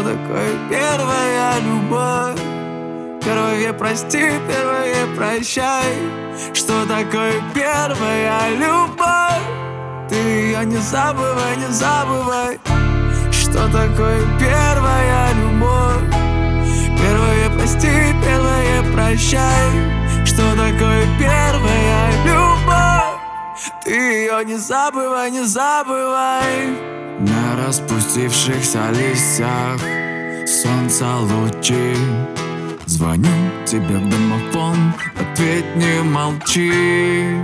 такое первая любовь? Первое прости, первое прощай. Что такое первая любовь? Ты ее не забывай, не забывай. Что такое первая любовь? Первое прости, первое прощай. Что такое первая любовь? Ты ее не забывай, не забывай. На распустившихся листьях солнца лучи. Звоню тебе в домофон, ответь, не молчи.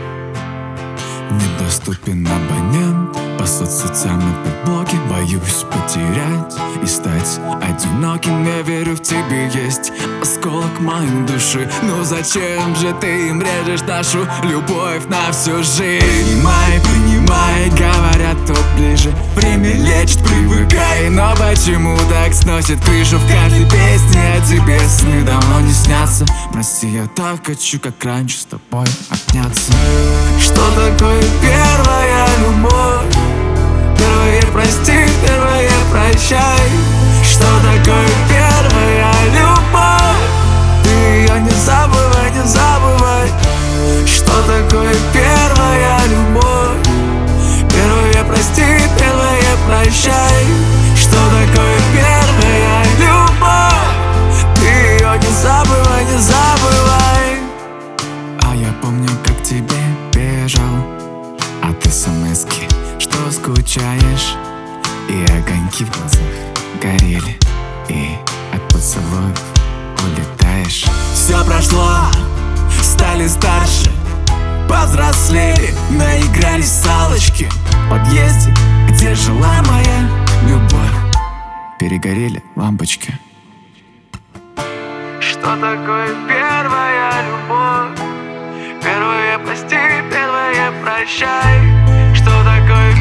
Недоступен абонент, по соцсетям и подблоке. Боюсь потерять и стать одиноким. Я верю, в тебе есть осколок моей души. Ну зачем же ты им режешь нашу любовь на всю жизнь? Принимай, принимай, говорят, то ближе. Время лечит, привыкай. Но почему так сносит крышу в каждой песне? О тебе сны давно не снятся. Прости, я так хочу, как раньше, с тобой обняться. Что такое первая любовь? Первое прости, первое прощай. Что такое первая любовь? Ты ее не забывай, не забывай. Что такое первая любовь? Первое прости, первое прощай. Что такое первая любовь? Ты ее не забывай, не забывай. А я помню, как тебе бежал от смс-ки, что скучаешь, и огоньки в глазах горели, и от поцелуев улетаешь. Все прошло, стали старше, повзрослели, наигрались в салочки. В подъезде, где жила моя любовь, перегорели лампочки. Что такое первая любовь? Первое прости, первое прощай. Что такое